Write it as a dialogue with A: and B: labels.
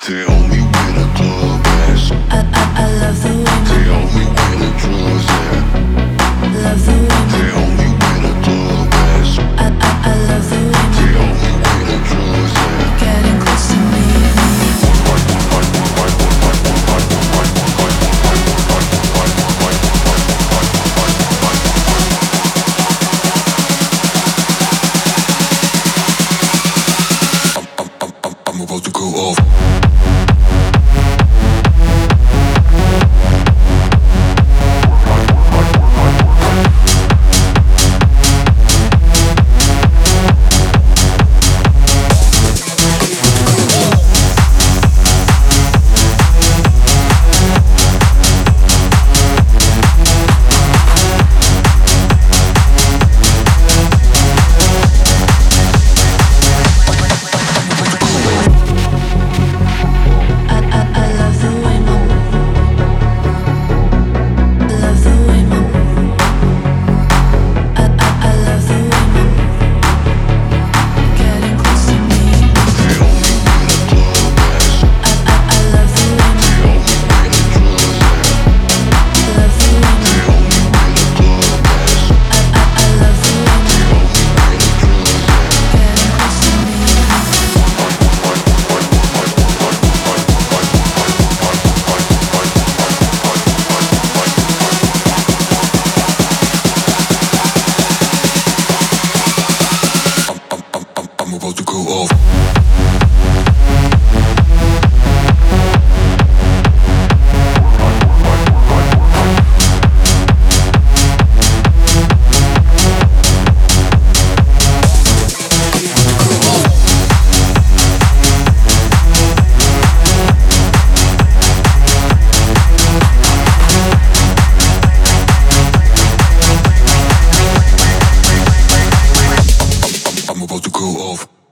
A: Tell me where the club is.
B: I love the way
A: Tell me where the drugs at.
B: love the way
A: Tell me where the club is.
B: I love the way
A: Tell me where the drugs at.
B: getting close to me.
A: I'm about to go off.
B: I love the way love the way I love the way getting close to me.
A: Tell me where the club is.
B: I love the way
A: Tell me where the drugs at.
B: love the way
A: Tell me where the club is.
B: I love the way
A: Tell me where the drugs at.
B: getting close to me.
A: I'm about to go off. I'm about to go off.